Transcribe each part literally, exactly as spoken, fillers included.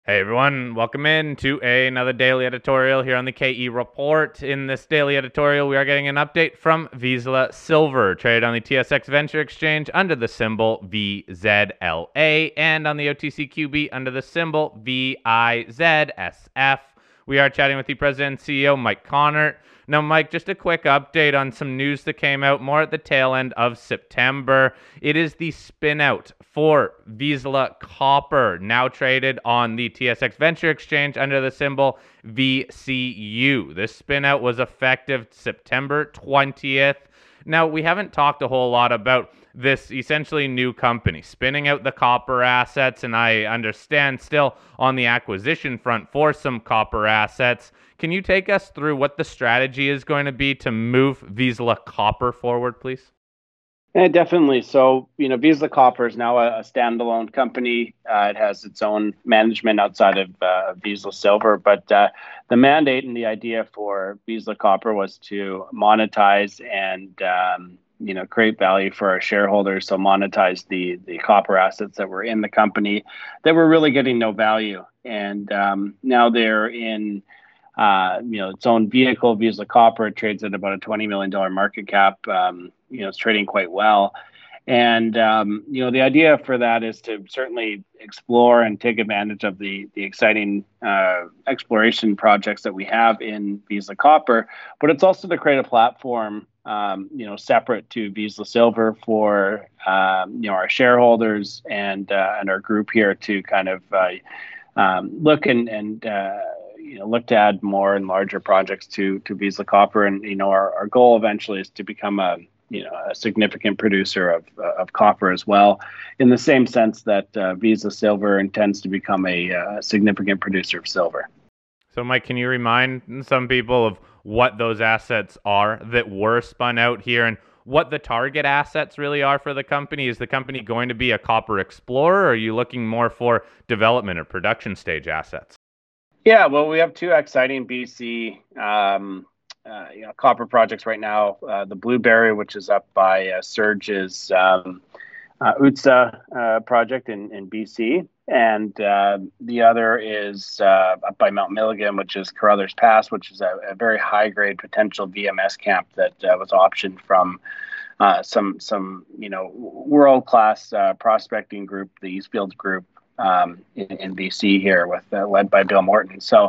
Hey everyone, welcome in to another daily editorial here on the K E Report. In this daily editorial, we are getting an update from Vizsla Silver, traded on the T S X Venture Exchange under the symbol V Z L A and on the O T C Q B under the symbol V I Z S F. We are chatting with the president and C E O, Mike Connor. Now, Mike, just a quick update on some news that came out more at the tail end of September. It is the spin-out for Vizsla Copper, now traded on the T S X Venture Exchange under the symbol V C U. This spin-out was effective September twentieth. Now, we haven't talked a whole lot about this essentially new company spinning out the copper assets, and I understand still on the acquisition front for some copper assets. Can you take us through what the strategy is going to be to move Vizsla Copper forward, please? Yeah, definitely. So, you know, Vizsla Copper is now a, a standalone company. Uh, it has its own management outside of uh, Vizsla Silver, but uh, the mandate and the idea for Vizsla Copper was to monetize and um, you know create value for our shareholders. So monetize the the copper assets that were in the company that were really getting no value, and um, now they're in. Uh, you know, its own vehicle, Vizsla Copper. It trades at about a twenty million dollars market cap. Um, you know, it's trading quite well. And, um, you know, the idea for that is to certainly explore and take advantage of the, the exciting uh, exploration projects that we have in Vizsla Copper. But it's also to create a platform, um, you know, separate to Vizsla Silver for, um, you know, our shareholders and, uh, and our group here to kind of uh, um, look and, and uh, you know, look to add more and larger projects to to Vizsla Copper, and you know, our, our goal eventually is to become a you know a significant producer of uh, of copper as well, in the same sense that uh, Vizsla Silver intends to become a uh, significant producer of silver. So, Mike, can you remind some people of what those assets are that were spun out here and what the target assets really are for the company? Is the company going to be a copper explorer, or are you looking more for development or production stage assets? Yeah, well, we have two exciting B C um, uh, you know, copper projects right now. Uh, the Blueberry, which is up by uh, Surge's um, uh, U T S A uh, project in, in B C, and uh, the other is uh, up by Mount Milligan, which is Carruthers Pass, which is a, a very high-grade potential V M S camp that uh, was optioned from uh, some some you know world-class uh, prospecting group, the Eastfields Group, um, in, in B C here, with uh, led by Bill Morton. So,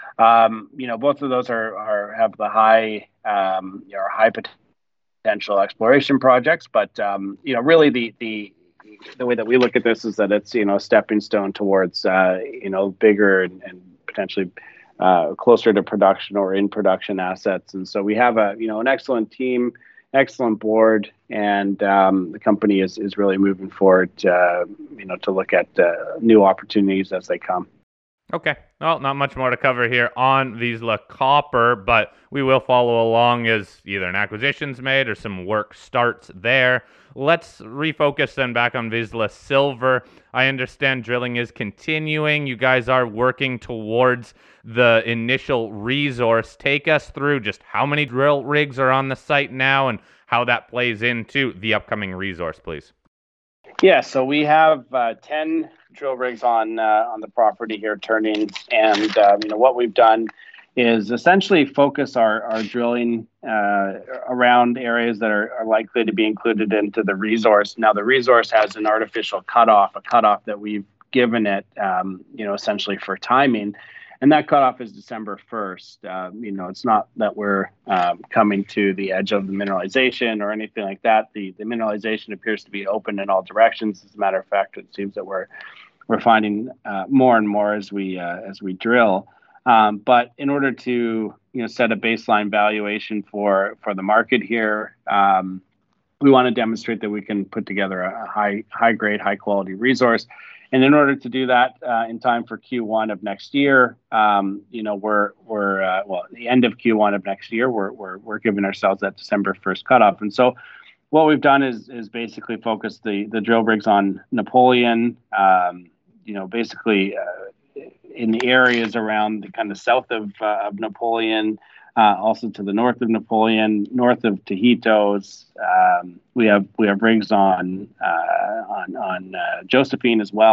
um, you know, both of those are, are have the high, um, you know, high potential exploration projects. But um, you know, really the the the way that we look at this is that it's you know a stepping stone towards uh, you know bigger and, and potentially uh, closer to production or in production assets. And so we have a you know an excellent team, excellent board, and um, the company is, is really moving forward, uh, you know, to look at uh, new opportunities as they come. Okay. Well, not much more to cover here on Vizsla Copper, but we will follow along as either an acquisition's made or some work starts there. Let's refocus then back on Vizsla Silver. I understand drilling is continuing. You guys are working towards the initial resource. Take us through just how many drill rigs are on the site now and how that plays into the upcoming resource, please. Yeah, so we have uh, ten drill rigs on uh, on the property here turning, and um, you know what we've done is essentially focus our our drilling uh, around areas that are, are likely to be included into the resource. Now, the resource has an artificial cutoff, a cutoff that we've given it, um, you know, essentially for timing. And that cutoff is December first. Uh, you know, it's not that we're um, coming to the edge of the mineralization or anything like that. The the mineralization appears to be open in all directions. As a matter of fact, it seems that we're we're finding uh, more and more as we uh, as we drill. Um, but in order to you know set a baseline valuation for for the market here, um, we want to demonstrate that we can put together a high high grade, high quality resource. And in order to do that uh, in time for Q one of next year, um, you know, we're we're uh, well, the end of Q one of next year, we're we're we're giving ourselves that December first cutoff. And so, what we've done is is basically focus the the drill rigs on Napoleon. Um, you know, basically uh, in the areas around the kind of south of uh, of Napoleon, uh, also to the north of Napoleon, north of Tajitos. Um, we have we have rigs on uh, on on uh, Josephine as well,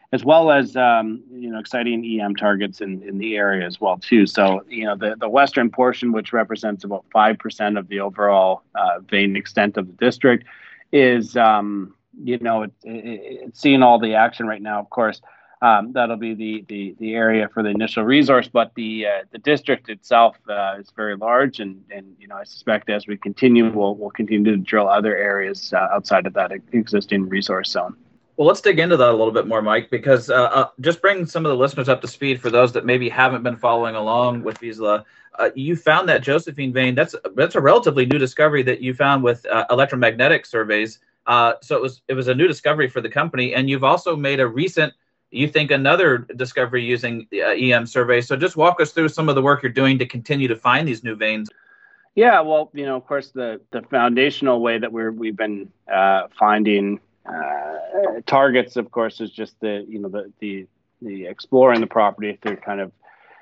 as well as um, you know exciting E M targets in, in the area as well too. So you know the, the western portion, which represents about five percent of the overall uh, vein extent of the district, is um, you know it, it, it's seeing all the action right now. Of course, um, that'll be the, the the area for the initial resource, but the uh, the district itself uh, is very large, and and you know I suspect as we continue, we'll we'll continue to drill other areas uh, outside of that existing resource zone. Well, let's dig into that a little bit more, Mike, because uh, uh, just bring some of the listeners up to speed for those that maybe haven't been following along with Vizsla. Uh, you found that Josephine vein. That's that's a relatively new discovery that you found with uh, electromagnetic surveys. Uh, so it was it was a new discovery for the company, and you've also made a recent, you think, another discovery using the uh, E M surveys. So just walk us through some of the work you're doing to continue to find these new veins. Yeah, well, you know, of course, the the foundational way that we're we've been uh, finding Uh, targets, of course, is just the you know the the the exploring the property through kind of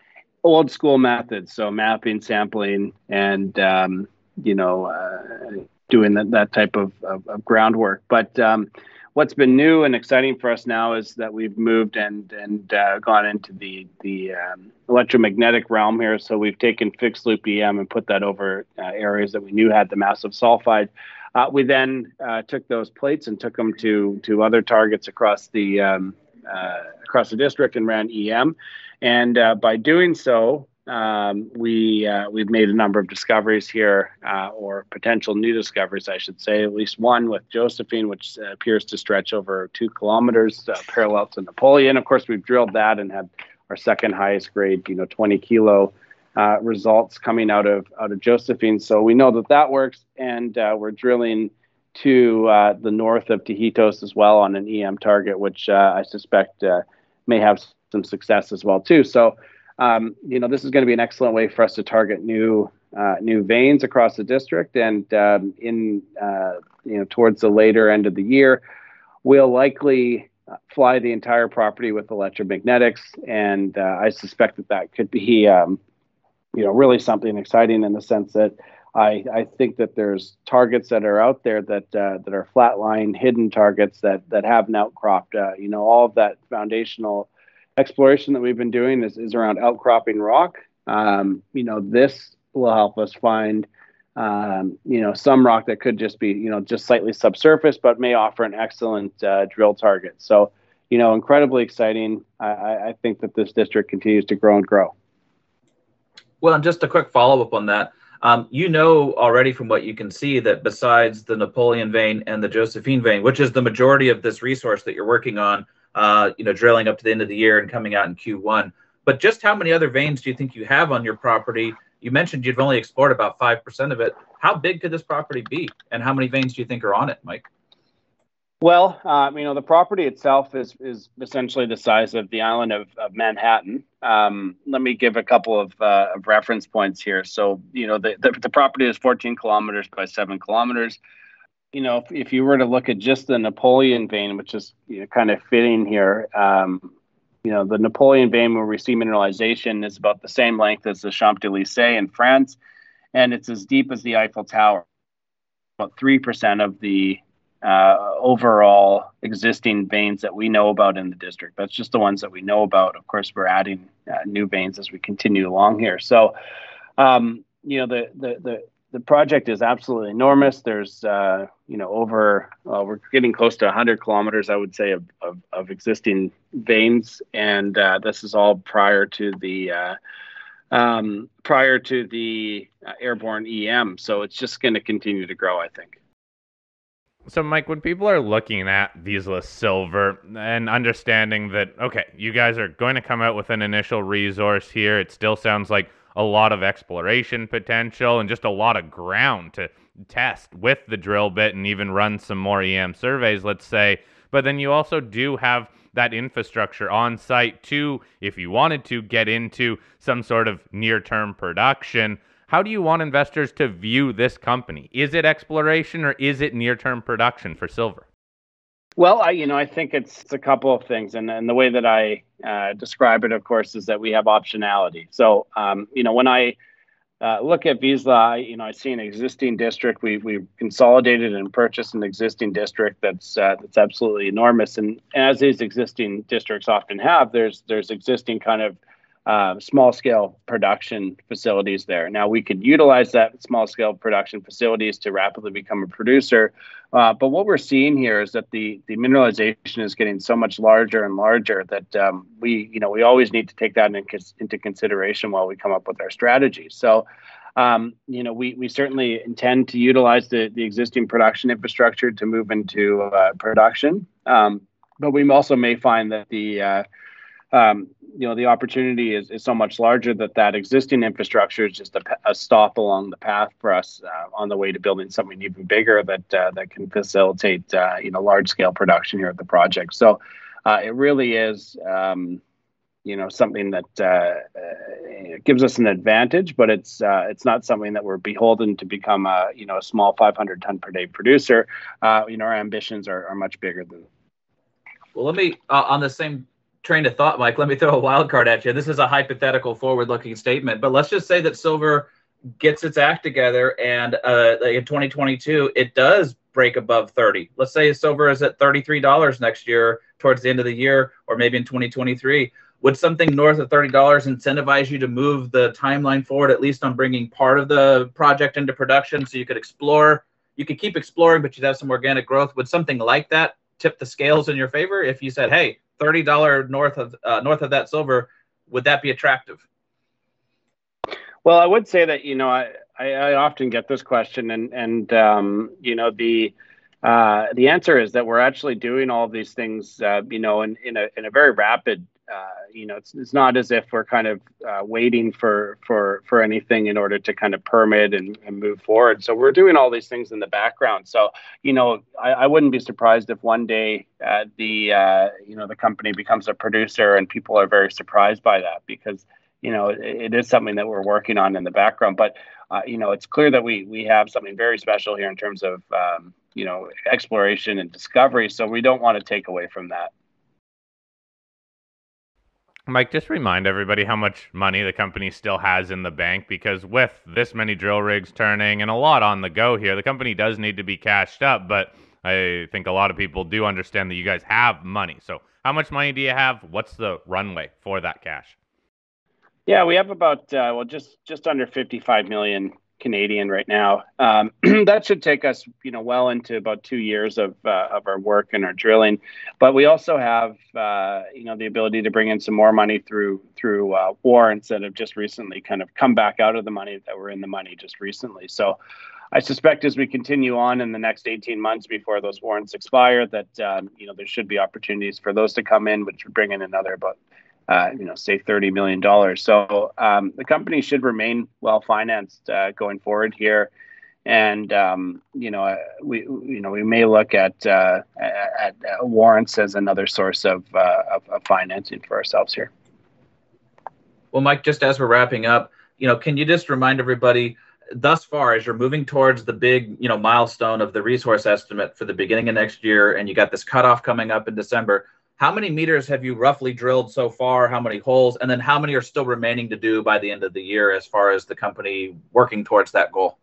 old school methods, so mapping, sampling, and um, you know uh, doing that that type of, of, of groundwork. But um, what's been new and exciting for us now is that we've moved and and uh, gone into the the um, electromagnetic realm here. So we've taken fixed loop E M and put that over uh, areas that we knew had the massive sulfide. Uh, we then uh, took those plates and took them to to other targets across the um, uh, across the district and ran E M, and uh, by doing so, um, we uh, we've made a number of discoveries here, uh, or potential new discoveries, I should say. At least one with Josephine, which uh, appears to stretch over two kilometers, uh, parallel to Napoleon. Of course, we've drilled that and had our second highest grade, you know, twenty kilo. Uh, results coming out of out of Josephine, so we know that that works, and uh, we're drilling to uh, the north of Tajitos as well on an E M target, which uh, I suspect uh, may have some success as well too. So, um, you know, this is going to be an excellent way for us to target new uh, new veins across the district, and um, in uh, you know towards the later end of the year, we'll likely fly the entire property with electromagnetics, and uh, I suspect that that could be um, you know, really something exciting in the sense that I, I think that there's targets that are out there that uh, that are flatline, hidden targets that that haven't outcropped. Uh, you know, all of that foundational exploration that we've been doing is, is around outcropping rock. Um, you know, this will help us find, um, you know, some rock that could just be, you know, just slightly subsurface, but may offer an excellent uh, drill target. So, you know, incredibly exciting. I, I think that this district continues to grow and grow. Well, and just a quick follow-up on that. Um, you know already from what you can see that besides the Napoleon vein and the Josephine vein, which is the majority of this resource that you're working on, uh, you know, drilling up to the end of the year and coming out in Q one, but just how many other veins do you think you have on your property? You mentioned you've only explored about five percent of it. How big could this property be? And how many veins do you think are on it, Mike? Well, um, you know, the property itself is is essentially the size of the island of, of Manhattan. Um, let me give a couple of, uh, of reference points here. So, you know, the, the, the property is fourteen kilometers by seven kilometers. You know, if, if you were to look at just the Napoleon vein, which is, you know, kind of fitting here, um, you know, the Napoleon vein where we see mineralization is about the same length as the Champs-Élysées in France, and it's as deep as the Eiffel Tower. About three percent of the Uh, overall existing veins that we know about in the district. That's just the ones that we know about. Of course, we're adding uh, new veins as we continue along here. So, um, you know, the, the the the project is absolutely enormous. There's, uh, you know, over uh, we're getting close to one hundred kilometers, I would say, of of, of existing veins, and uh, this is all prior to the uh, um, prior to the uh, airborne E M. So it's just going to continue to grow, I think. So, Mike, when people are looking at Vizsla Silver and understanding that, okay, you guys are going to come out with an initial resource here, it still sounds like a lot of exploration potential and just a lot of ground to test with the drill bit and even run some more E M surveys, let's say. But then you also do have that infrastructure on site to, if you wanted to, get into some sort of near-term production. How do you want investors to view this company? Is it exploration or is it near-term production for silver? Well, I, you know, I think it's, it's a couple of things, and, and the way that I uh, describe it, of course, is that we have optionality. So, um, you know, when I uh, look at Vizsla, you know, I see an existing district. We we've consolidated and purchased an existing district that's uh, that's absolutely enormous. And as these existing districts often have, there's there's existing kind of uh, small scale production facilities there. Now we could utilize that small scale production facilities to rapidly become a producer. Uh, but what we're seeing here is that the the mineralization is getting so much larger and larger that um, we you know we always need to take that in, into consideration while we come up with our strategy. So. Um, you know, we, we certainly intend to utilize the, the existing production infrastructure to move into uh, production. Um, but we also may find that the uh, um, you know, the opportunity is, is so much larger that that existing infrastructure is just a, a stop along the path for us uh, on the way to building something even bigger that uh, that can facilitate uh, you know, large scale production here at the project. So uh, it really is um, you know, something that uh, uh, gives us an advantage, but it's uh, it's not something that we're beholden to become a you know a small five hundred ton per day producer. Uh, you know, our ambitions are, are much bigger than. Well, let me uh, on the same train of thought, Mike. Let me throw a wild card at you. This is a hypothetical, forward-looking statement, but let's just say that silver gets its act together, and uh, in twenty twenty-two, it does break above thirty. Let's say silver is at thirty-three dollars next year, towards the end of the year, or maybe in twenty twenty-three. Would something north of thirty dollars incentivize you to move the timeline forward, at least on bringing part of the project into production, so you could explore, you could keep exploring, but you'd have some organic growth? Would something like that tip the scales in your favor if you said, hey, thirty dollars north of uh, north of that silver, would that be attractive? Well, I would say that, you know, I, I, I often get this question, and, and um, you know, the uh, the answer is that we're actually doing all of these things, uh, you know, in, in, a, in a very rapid Uh, you know, it's it's not as if we're kind of uh, waiting for for for anything in order to kind of permit and, and move forward. So we're doing all these things in the background. So you know, I, I wouldn't be surprised if one day uh, the uh, you know the company becomes a producer and people are very surprised by that, because you know it, it is something that we're working on in the background. But uh, you know, it's clear that we we have something very special here in terms of um, you know exploration and discovery. So we don't want to take away from that. Mike, just remind everybody how much money the company still has in the bank, because with this many drill rigs turning and a lot on the go here, the company does need to be cashed up, but I think a lot of people do understand that you guys have money. So how much money do you have? What's the runway for that cash? Yeah, we have about, uh, well, just just under fifty-five million Canadian right now. Um, that should take us, you know, well into about two years of uh, of our work and our drilling. But we also have, uh, you know, the ability to bring in some more money through through uh, warrants that have just recently kind of come back out of the money that were in the money just recently. So I suspect as we continue on in the next eighteen months before those warrants expire, that um, you know there should be opportunities for those to come in, which would bring in another about Uh, you know, say thirty million dollars. So um, the company should remain well financed uh, going forward here, and um, you know, uh, we you know we may look at uh, at, at warrants as another source of, uh, of of financing for ourselves here. Well, Mike, just as we're wrapping up, you know, can you just remind everybody, thus far, as you're moving towards the big, you know, milestone of the resource estimate for the beginning of next year, and you got this cutoff coming up in December, how many meters have you roughly drilled so far? How many holes? And then how many are still remaining to do by the end of the year as far as the company working towards that goal?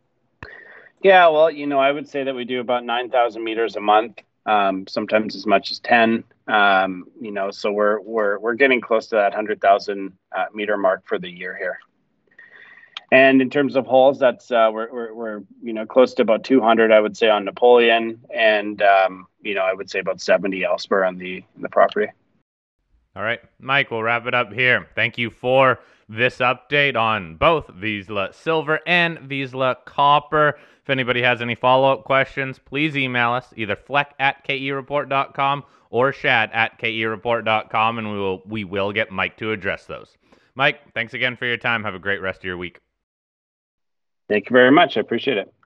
Yeah, well, you know, I would say that we do about nine thousand meters a month, um, sometimes as much as ten. Um, you know, so we're we're we're getting close to that one hundred thousand uh, meter mark for the year here. And in terms of holes, that's uh, we're, we're we're you know close to about two hundred, I would say, on Napoleon, and um, you know I would say about seventy elsewhere on the the property. All right, Mike, we'll wrap it up here. Thank you for this update on both Vizsla Silver and Vizsla Copper. If anybody has any follow-up questions, please email us, either fleck at k e report dot com or shad at k e report dot com, and we will we will get Mike to address those. Mike, thanks again for your time. Have a great rest of your week. Thank you very much. I appreciate it.